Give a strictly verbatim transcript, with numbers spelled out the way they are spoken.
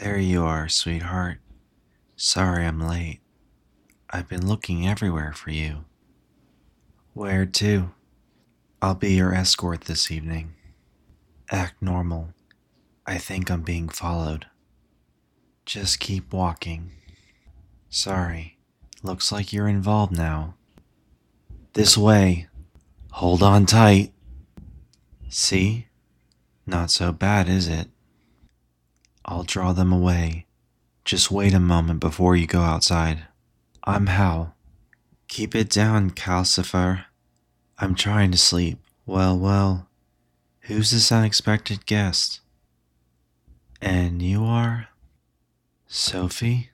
There you are, sweetheart. Sorry I'm late. I've been looking everywhere for you. Where to? I'll be your escort this evening. Act normal. I think I'm being followed. Just keep walking. Sorry. Looks like you're involved now. This way. Hold on tight. See? Not so bad, is it? I'll draw them away. Just wait a moment before you go outside. I'm Hal. Keep it down, Calcifer. I'm trying to sleep. Well, well. Who's this unexpected guest? And you are? Sophie?